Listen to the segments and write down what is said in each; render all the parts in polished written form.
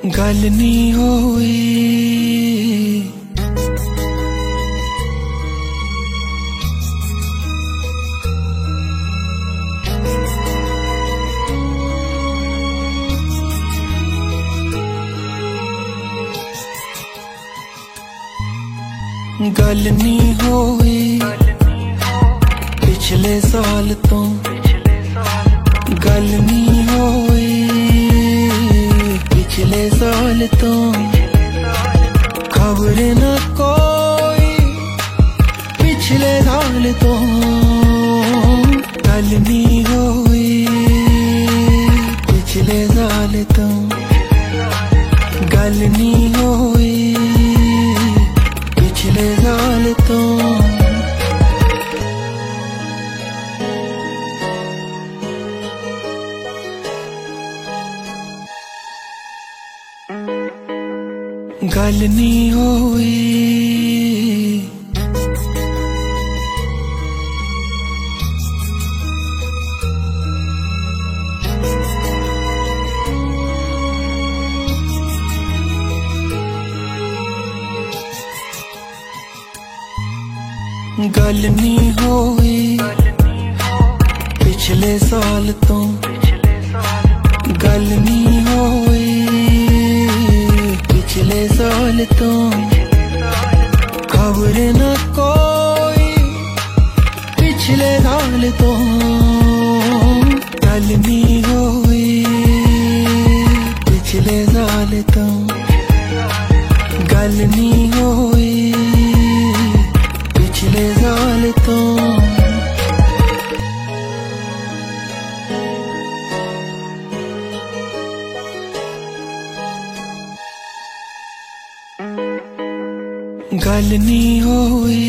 गल नहीं होई गल नहीं होई पिछले साल तो गल नहीं होई पिछले साल तो खबर न कोई पिछले साल तो गल नहीं होई पिछले साल तो गल नहीं होई पिछले साल तो गल नहीं होई गल नहीं होई पिछले साल तो गल नहीं होई पिछले साल तो खबर न कोई पिछले साल तो गल नहीं होई पिछले साल तो गल नहीं होई पिछले साल तो गल नहीं होई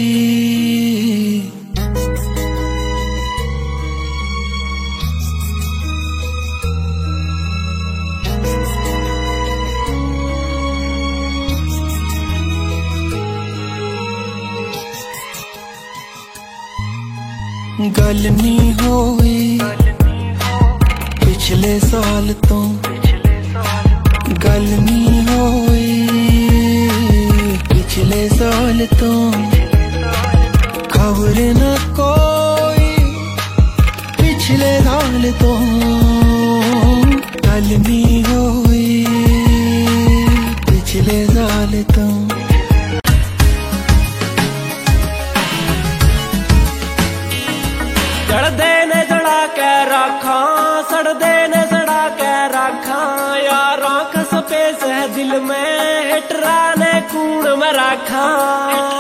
गल नहीं होई पिछले साल तो गल नहीं होई पिछले साल तो खबर न कोई पिछले साल तो गल नहीं होई पिछले साल तो जड़दे ने जड़ा के रखा सड़दे ने सड़ा के रखा यार आंख सपेस है दिल में हिटरा ने कूड़ में रखा।